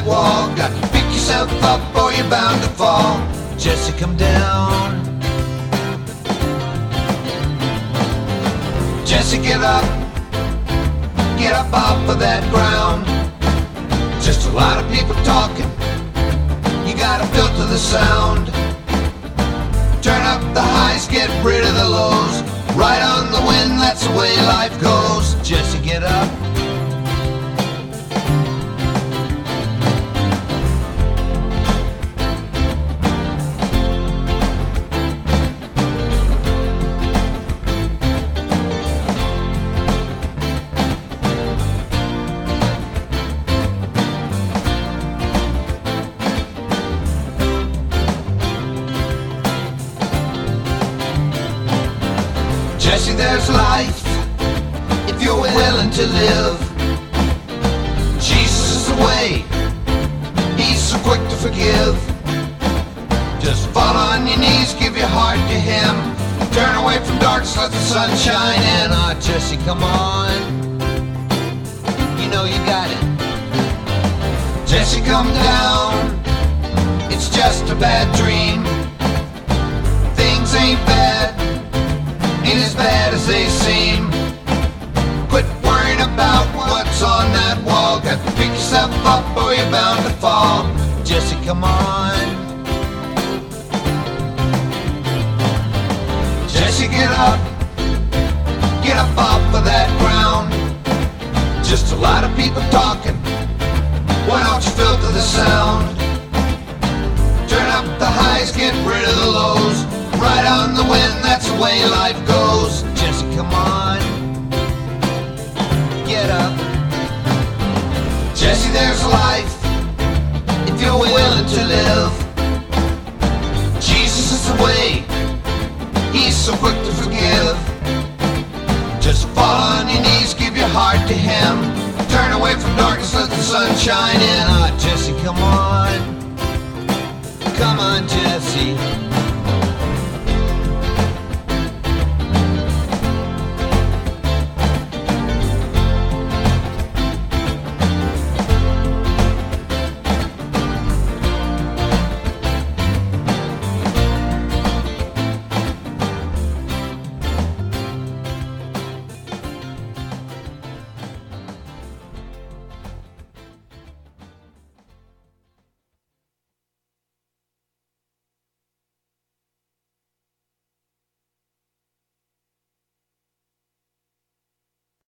wall. Got to pick yourself up or you're bound to fall. Jesse, come down. Jesse, get up. Get up off of that ground. Just a lot of people talking. You gotta filter the sound. Turn up the highs, get rid of the lows. Ride on the wind, that's the way life goes. Jesse, get up. Jesse, there's life if you're willing to live. Jesus is the way, he's so quick to forgive. Just fall on your knees, give your heart to him. Turn away from darkness, let the sun shine in. Ah, Jesse, come on, you know you got it. Jesse, come down, it's just a bad dream. Things ain't bad, ain't as bad as they seem. Quit worrying about what's on that wall. Got to pick yourself up or you're bound to fall. Jesse, come on. Jesse, get up. Get up off of that ground. Just a lot of people talking. Why don't you filter the sound? Turn up the highs, get rid of the lows. Ride on the wind, that's the way life goes. Jesse, come on. Get up. Jesse, there's life if you're willing to live. Jesus is the way, he's so quick to forgive. Just fall on your knees, give your heart to him. Turn away from darkness, let the sun shine in. Ah, Jesse, come on. Come on, Jesse.